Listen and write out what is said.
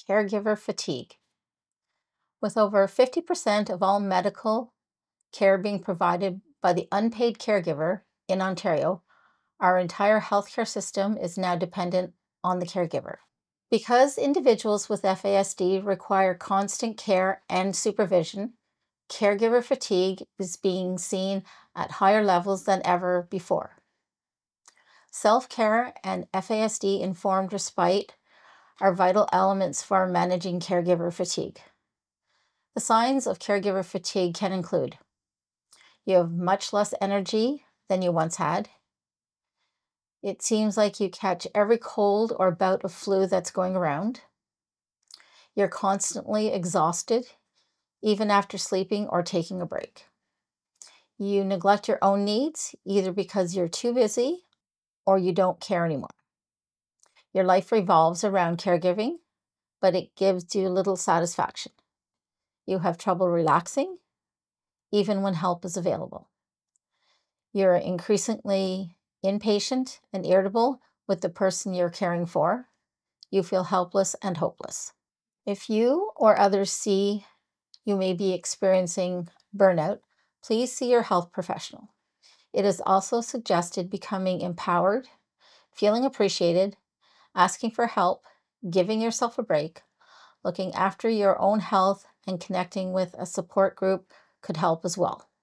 Caregiver fatigue. With over 50% of all medical care being provided by the unpaid caregiver in Ontario, our entire healthcare system is now dependent on the caregiver. Because individuals with FASD require constant care and supervision, caregiver fatigue is being seen at higher levels than ever before. Self-care and FASD-informed respite are vital elements for managing caregiver fatigue. The signs of caregiver fatigue can include: you have much less energy than you once had. It seems like you catch every cold or bout of flu that's going around. You're constantly exhausted, even after sleeping or taking a break. You neglect your own needs, either because you're too busy or you don't care anymore. Your life revolves around caregiving, but it gives you little satisfaction. You have trouble relaxing, even when help is available. You're increasingly impatient and irritable with the person you're caring for. You feel helpless and hopeless. If you or others see you may be experiencing burnout, please see your health professional. It is also suggested becoming empowered, feeling appreciated, asking for help, giving yourself a break, looking after your own health, and connecting with a support group could help as well.